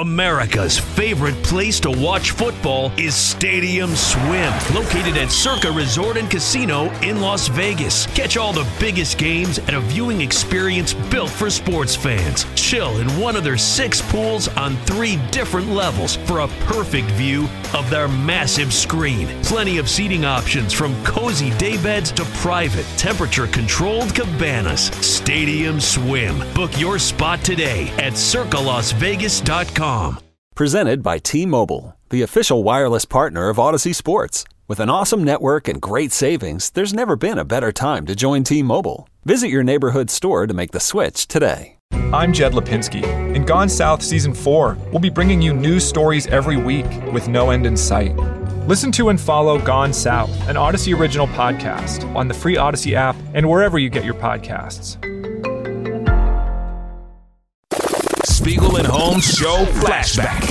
America's favorite place to watch football is Stadium Swim, located at Circa Resort and Casino in Las Vegas. Catch all the biggest games at a viewing experience built for sports fans. Chill in one of their 6 pools on 3 different levels for a perfect view of their massive screen. Plenty of seating options from cozy daybeds to private, temperature-controlled cabanas. Stadium Swim. Book your spot today at circalasvegas.com. Presented by T-Mobile, the official wireless partner of Odyssey Sports. With an awesome network and great savings, there's never been a better time to join T-Mobile. Visit your neighborhood store to make the switch today. I'm Jed Lipinski. In Gone South Season 4, we'll be bringing you news stories every week with no end in sight. Listen to and follow Gone South, an Odyssey original podcast, on the free Odyssey app and wherever you get your podcasts. Spiegel and Holmes Show Flashback.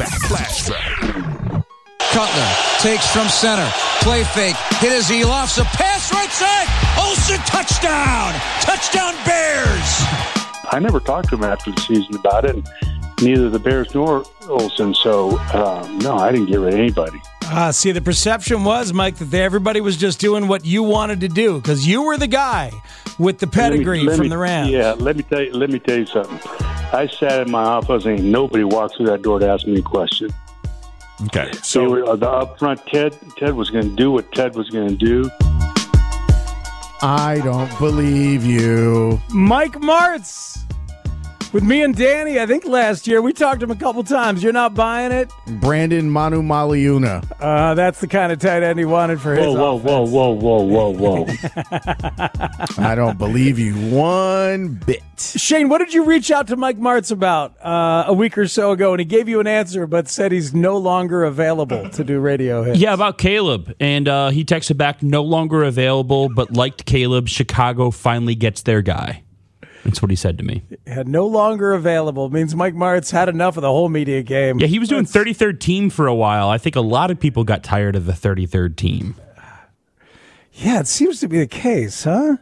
Cutler takes from center. Play fake. Hit as he lofts a pass right side. Olsen touchdown. Touchdown Bears. I never talked to him after the season about it. Neither the Bears nor Olsen. So, no, I didn't get rid of anybody. See, the perception was, Mike, that everybody was just doing what you wanted to do because you were the guy with the pedigree from the Rams. Yeah, let me tell you something. I sat in my office and nobody walked through that door to ask me a question. Okay, so the up front, Ted was going to do what Ted was going to do. I don't believe you. Mike Martz. With me and Danny, I think last year, we talked to him a couple times. You're not buying it? Brandon Manu Maliuna. That's the kind of tight end he wanted for his offense. Whoa. I don't believe you one bit. Shane, what did you reach out to Mike Martz about a week or so ago? And he gave you an answer, but said he's no longer available to do radio hits. Yeah, about Caleb. And he texted back, no longer available, but liked Caleb. Chicago finally gets their guy. That's what he said to me. Had no longer available means Mike Martz had enough of the whole media game. Yeah, he was doing 33rd team for a while. I think a lot of people got tired of the 33rd team. Yeah, it seems to be the case, huh?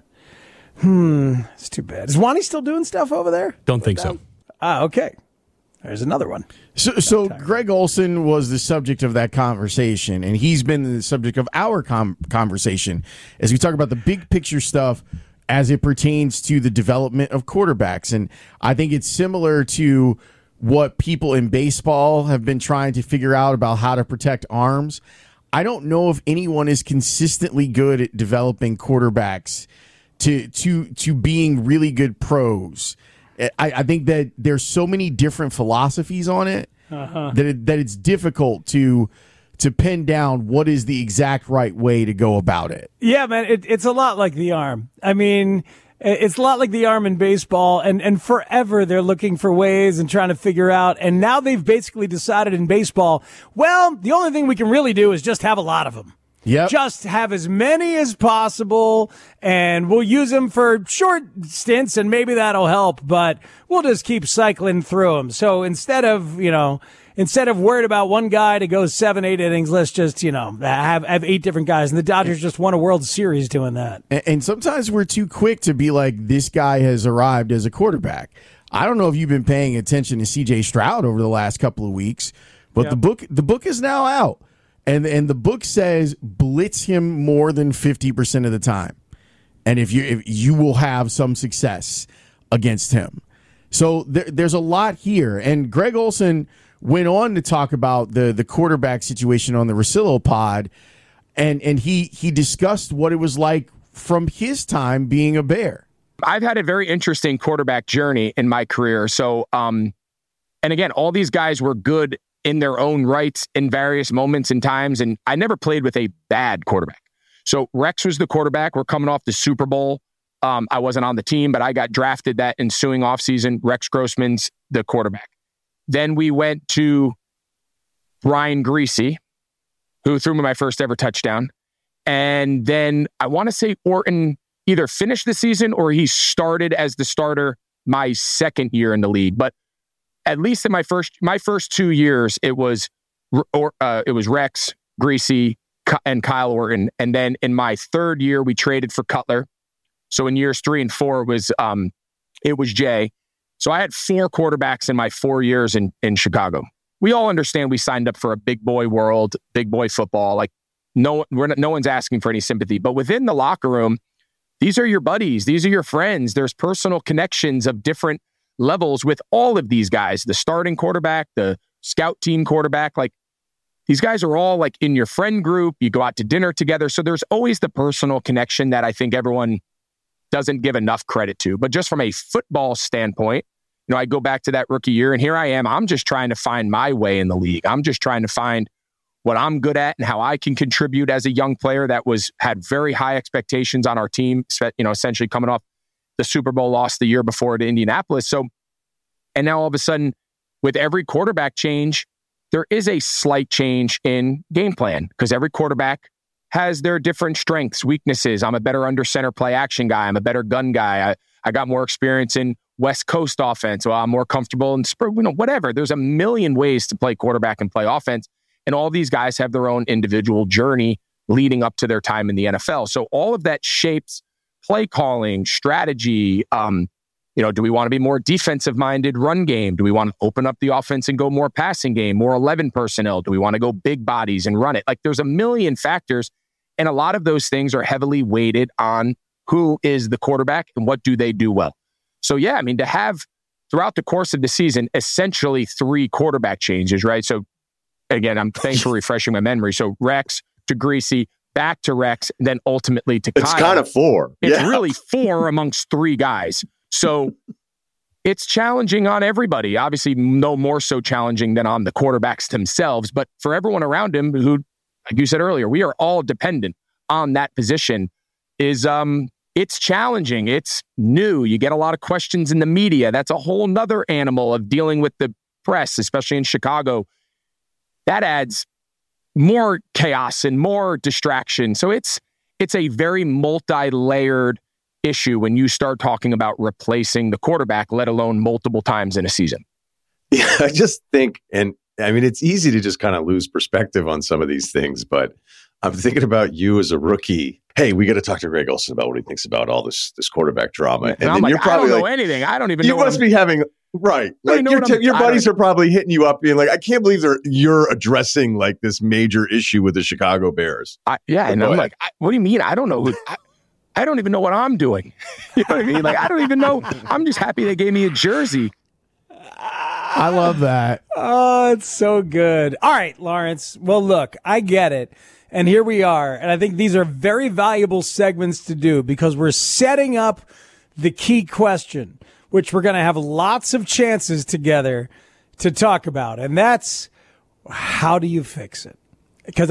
It's too bad. Is Wani still doing stuff over there? Don't think so. Okay. There's another one. So Greg Olsen was the subject of that conversation, and he's been the subject of our conversation as we talk about the big picture stuff as it pertains to the development of quarterbacks. And I think it's similar to what people in baseball have been trying to figure out about how to protect arms. I don't know if anyone is consistently good at developing quarterbacks to being really good pros. I think that there's so many different philosophies on it that it's difficult to pin down what is the exact right way to go about it. Yeah, man, it's a lot like the arm. I mean, it's a lot like the arm in baseball, and forever they're looking for ways and trying to figure out, and now they've basically decided in baseball, well, the only thing we can really do is just have a lot of them. Yep. Just have as many as possible, and we'll use them for short stints, and maybe that'll help, but we'll just keep cycling through them. So instead of worried about one guy to go 7-8 innings, let's just, have 8 different guys. And the Dodgers just won a World Series doing that. And sometimes we're too quick to be like, this guy has arrived as a quarterback. I don't know if you've been paying attention to C.J. Stroud over the last couple of weeks, but the book is now out. And the book says blitz him more than 50% of the time. And if you will have some success against him. So there's a lot here. And Greg Olsen went on to talk about the quarterback situation on the Russillo pod, and he discussed what it was like from his time being a Bear. I've had a very interesting quarterback journey in my career. So, and again, all these guys were good in their own rights in various moments and times, and I never played with a bad quarterback. So Rex was the quarterback. We're coming off the Super Bowl. I wasn't on the team, but I got drafted that ensuing offseason. Rex Grossman's the quarterback. Then we went to Brian Griese, who threw me my first ever touchdown. And then I want to say Orton either finished the season or he started as the starter my second year in the league. But at least in my first 2 years, it was Rex, Griese, and Kyle Orton. And then in my third year, we traded for Cutler. So in years 3 and 4, it was Jay. So I had 4 quarterbacks in my 4 years in Chicago. We all understand we signed up for a big boy world, big boy football. Like no one's asking for any sympathy. But within the locker room, these are your buddies. These are your friends. There's personal connections of different levels with all of these guys. The starting quarterback, the scout team quarterback, like these guys are all like in your friend group. You go out to dinner together. So there's always the personal connection that I think everyone doesn't give enough credit to. But just from a football standpoint, I go back to that rookie year and here I am. I'm just trying to find my way in the league. I'm just trying to find what I'm good at and how I can contribute as a young player that had very high expectations on our team, essentially coming off the Super Bowl loss the year before to Indianapolis. So, and now all of a sudden, with every quarterback change, there is a slight change in game plan because every quarterback has their different strengths, weaknesses. I'm a better under center play action guy. I'm a better gun guy. I got more experience in West Coast offense. Well, I'm more comfortable in whatever. There's a million ways to play quarterback and play offense. And all these guys have their own individual journey leading up to their time in the NFL. So all of that shapes play calling, strategy. Do we want to be more defensive minded run game? Do we want to open up the offense and go more passing game, more 11 personnel? Do we want to go big bodies and run it? Like there's a million factors. And a lot of those things are heavily weighted on who is the quarterback and what do they do well. So yeah, to have throughout the course of the season, essentially 3 quarterback changes, right? So again, thanks for refreshing my memory. So Rex to Greasy, back to Rex, and then ultimately to Kyle. It's kind of 4. It's really 4 amongst 3 guys. So it's challenging on everybody. Obviously, no more so challenging than on the quarterbacks themselves, but for everyone around him who, like you said earlier, we are all dependent on that position it's challenging. It's new. You get a lot of questions in the media. That's a whole nother animal of dealing with the press, especially in Chicago. That adds more chaos and more distraction. So it's a very multi-layered issue when you start talking about replacing the quarterback, let alone multiple times in a season. Yeah, I just think, it's easy to just kind of lose perspective on some of these things, but I'm thinking about you as a rookie. Hey, we got to talk to Greg Olsen about what he thinks about all this quarterback drama. And then you're probably I don't know anything. I don't even know. You must be having, right. Like your buddies are probably hitting you up being like, I can't believe you're addressing like this major issue with the Chicago Bears. And I'm like, what do you mean? I don't know. I don't even know what I'm doing. You know what I mean? Like, I don't even know. I'm just happy they gave me a jersey. I love that. Oh, it's so good. All right, Lawrence. Well, look, I get it. And here we are. And I think these are very valuable segments to do because we're setting up the key question, which we're going to have lots of chances together to talk about. And that's, how do you fix it? Because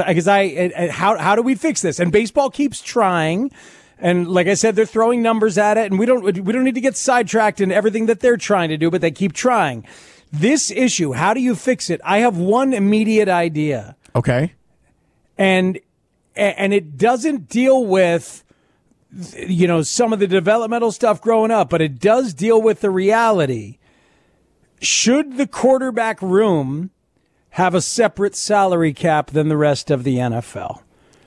how do we fix this? And baseball keeps trying. And like I said, they're throwing numbers at it, and we don't need to get sidetracked in everything that they're trying to do, but they keep trying. This issue, how do you fix it? I have one immediate idea. Okay. And it doesn't deal with, some of the developmental stuff growing up, but it does deal with the reality. Should the quarterback room have a separate salary cap than the rest of the NFL?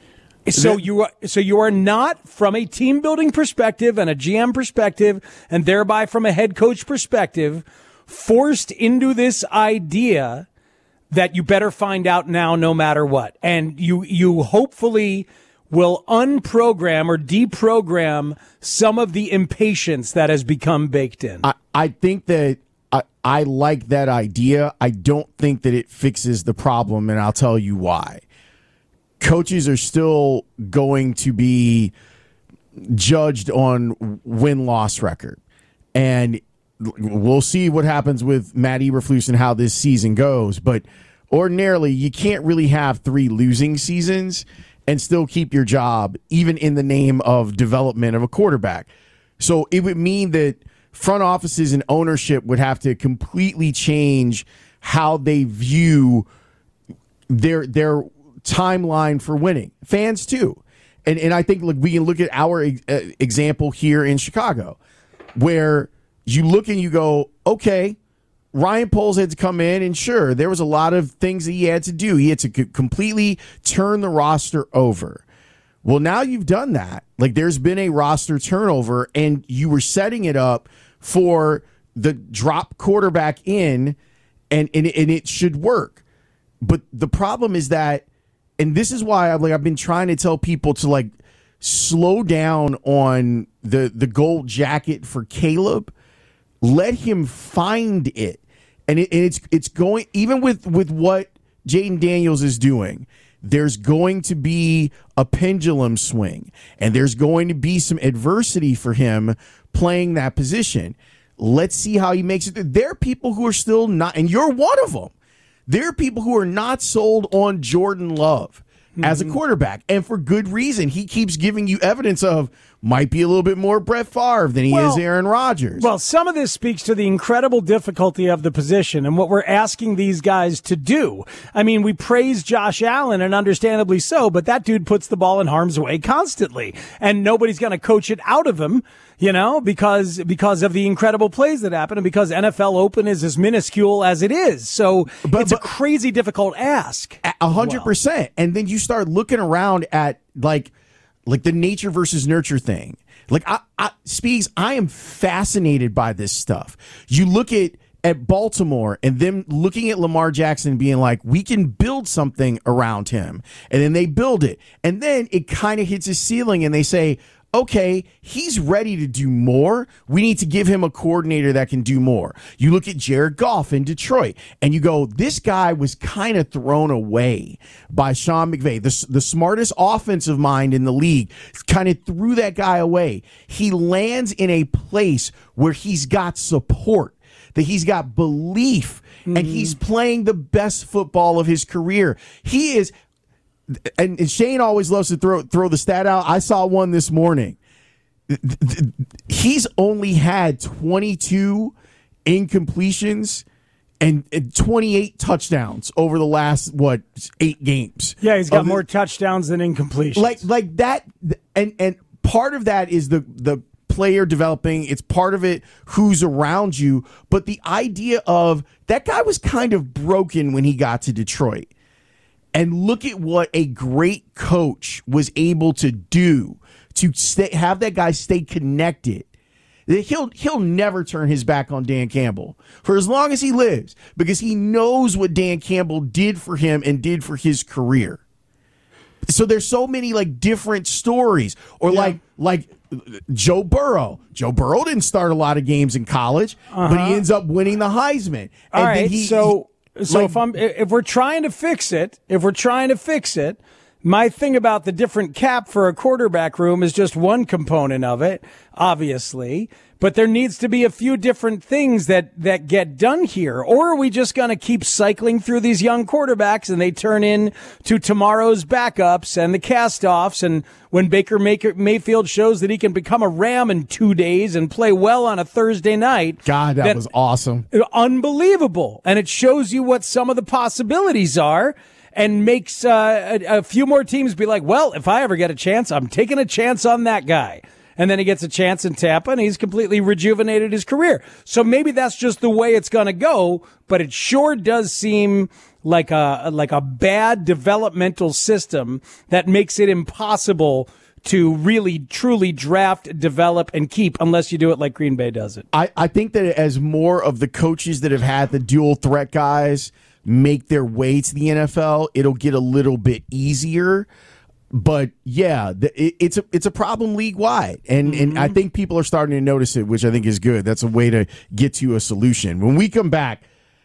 So you are not, from a team building perspective and a GM perspective, and thereby from a head coach perspective, forced into this idea that you better find out now no matter what. And you hopefully will unprogram or deprogram some of the impatience that has become baked in. I think that I like that idea. I don't think that it fixes the problem, and I'll tell you why. Coaches are still going to be judged on win-loss record. And we'll see what happens with Matt Eberflus and how this season goes. But ordinarily, you can't really have 3 losing seasons and still keep your job, even in the name of development of a quarterback. So it would mean that front offices and ownership would have to completely change how they view their timeline for winning. Fans too. And I think we can look at our example here in Chicago, where you look and you go, okay, Ryan Poles had to come in, and sure, there was a lot of things that he had to do. He had to completely turn the roster over. Well, now you've done that. Like, there's been a roster turnover, and you were setting it up for the drop quarterback in, and it should work. But the problem is that, and this is why I've been trying to tell people to like slow down on the gold jacket for Caleb. Let him find it, and it's going, even with what Jayden Daniels is doing. There's going to be a pendulum swing, and there's going to be some adversity for him playing that position. Let's see how he makes it. There are people who are still not, and you're one of them. There are people who are not sold on Jordan Love as a quarterback, and for good reason. He keeps giving you evidence of might be a little bit more Brett Favre than he is Aaron Rodgers. Well, some of this speaks to the incredible difficulty of the position and what we're asking these guys to do. I mean, we praise Josh Allen, and understandably so, but that dude puts the ball in harm's way constantly, and nobody's going to coach it out of him, because of the incredible plays that happen, and because NFL Open is as minuscule as it is. So it's a crazy difficult ask. 100%. And then you start looking around at like the nature versus nurture thing. Like Speaks, I am fascinated by this stuff. You look at Baltimore and them looking at Lamar Jackson being like, we can build something around him. And then they build it. And then it kind of hits a ceiling and they say, okay, he's ready to do more. We need to give him a coordinator that can do more. You look at Jared Goff in Detroit, and you go, this guy was kind of thrown away by Sean McVay, the smartest offensive mind in the league, kind of threw that guy away. He lands in a place where he's got support, that he's got belief, and he's playing the best football of his career. He is... And Shane always loves to throw the stat out. I saw one this morning. He's only had 22 incompletions and 28 touchdowns over the last 8 games. Yeah, he's got more touchdowns than incompletions. Like that, and part of that is the player developing. It's part of it who's around you. But the idea of that guy was kind of broken when he got to Detroit. And look at what a great coach was able to do to have that guy stay connected. He'll never turn his back on Dan Campbell for as long as he lives, because he knows what Dan Campbell did for him and did for his career. So there's so many different stories, or like Joe Burrow. Joe Burrow didn't start a lot of games in college, but he ends up winning the Heisman. All right, So if we're trying to fix it, my thing about the different cap for a quarterback room is just one component of it, obviously. But there needs to be a few different things that get done here. Or are we just going to keep cycling through these young quarterbacks and they turn into tomorrow's backups and the cast-offs? And when Baker Mayfield shows that he can become a Ram in 2 days and play well on a Thursday night. God, that was awesome. Unbelievable. And it shows you what some of the possibilities are, and makes a few more teams be like, well, if I ever get a chance, I'm taking a chance on that guy. And then he gets a chance in Tampa, and he's completely rejuvenated his career. So maybe that's just the way it's going to go, but it sure does seem like a bad developmental system that makes it impossible to really, truly draft, develop, and keep unless you do it like Green Bay does it. I think that as more of the coaches that have had the dual threat guys make their way to the NFL, it'll get a little bit easier. But yeah, it's a problem league wide, and I think people are starting to notice it, which I think is good. That's a way to get to a solution. When we come back,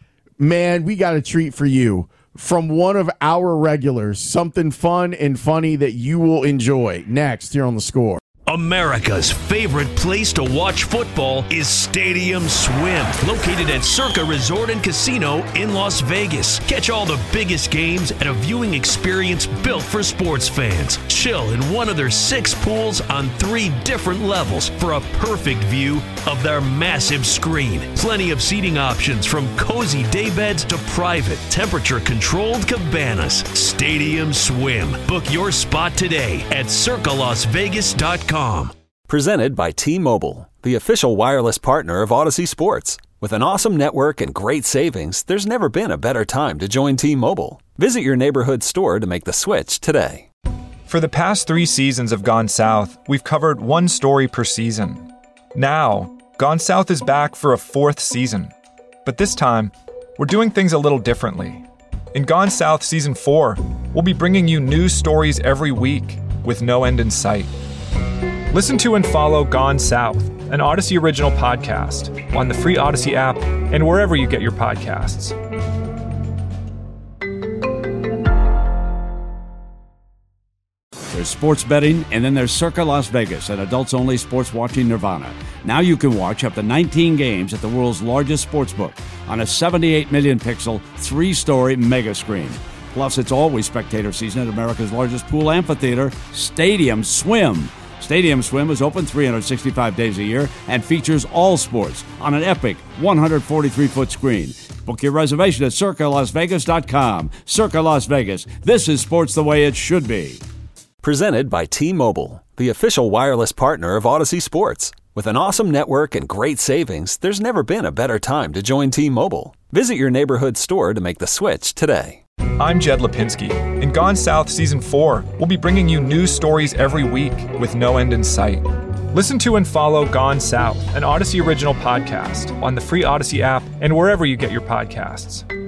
man, we got a treat for you from one of our regulars, something fun and funny that you will enjoy next here on The Score. America's favorite place to watch football is Stadium Swim, located at Circa Resort and Casino in Las Vegas. Catch all the biggest games at a viewing experience built for sports fans. Chill in one of their 6 pools on 3 different levels for a perfect view of their massive screen. Plenty of seating options, from cozy daybeds to private, temperature-controlled cabanas. Stadium Swim. Book your spot today at circalasvegas.com. Presented by T-Mobile, the official wireless partner of Odyssey Sports. With an awesome network and great savings, there's never been a better time to join T-Mobile. Visit your neighborhood store to make the switch today. For the past 3 seasons of Gone South, we've covered one story per season. Now, Gone South is back for a 4th season. But this time, we're doing things a little differently. In Gone South Season 4, we'll be bringing you news stories every week with no end in sight. Listen to and follow Gone South, an Odyssey original podcast, on the free Odyssey app and wherever you get your podcasts. There's sports betting, and then there's Circa Las Vegas, an adults-only sports watching nirvana. Now you can watch up to 19 games at the world's largest sportsbook on a 78 million pixel, 3-story mega screen. Plus, it's always spectator season at America's largest pool amphitheater, Stadium Swim. Stadium Swim is open 365 days a year and features all sports on an epic 143-foot screen. Book your reservation at CircaLasVegas.com. Circa Las Vegas. This is sports the way it should be. Presented by T-Mobile, the official wireless partner of Odyssey Sports. With an awesome network and great savings, there's never been a better time to join T-Mobile. Visit your neighborhood store to make the switch today. I'm Jed Lipinski. In Gone South Season 4, we'll be bringing you news stories every week with no end in sight. Listen to and follow Gone South, an Odyssey original podcast, on the free Odyssey app and wherever you get your podcasts.